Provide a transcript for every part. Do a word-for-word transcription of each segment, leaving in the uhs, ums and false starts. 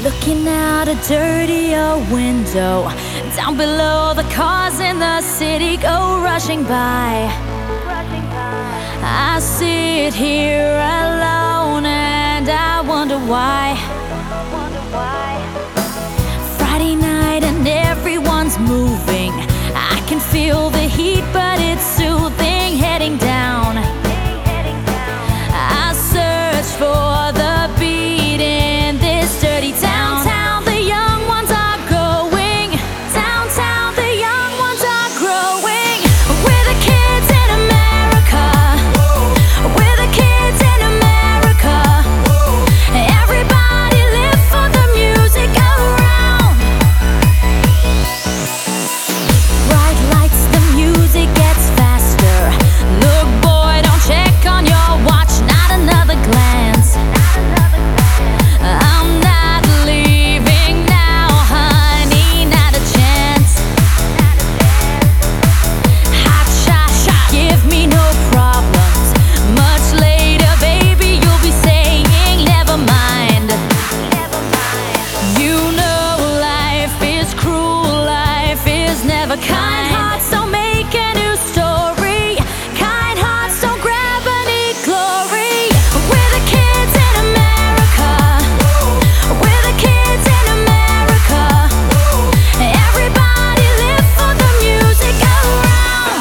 Looking out a dirtier window, down below the cars in the city go rushing by. I sit here alone and I wonder why. Friday night and everyone's moving. I can feel the heat but it's soothing. Heading down, I search for the beat in this dirty town. Downtown, the young ones are going. Downtown, the young ones are growing. We're the kids in America. We're the kids in America. Everybody live for the music around. Bright lights, the music gets faster. Look boy, don't check on your watch, not another glance. I'm not leaving now, honey, not a chance. Hot shot, shot, give me no problems. Much later, baby, you'll be saying never mind. You know life is cruel, life is never kind. Kind hearts don't make a new story. Kind hearts don't grab any glory. We're the kids in America. We're the kids in America. Everybody live for the music around.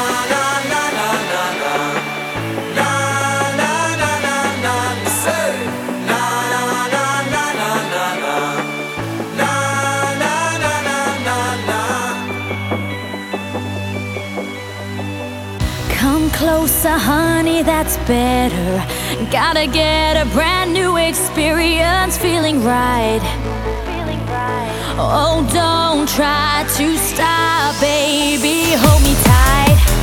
Come closer, honey, that's better. Gotta get a brand new experience, feeling right. Oh, don't try to stop, baby, hold me tight.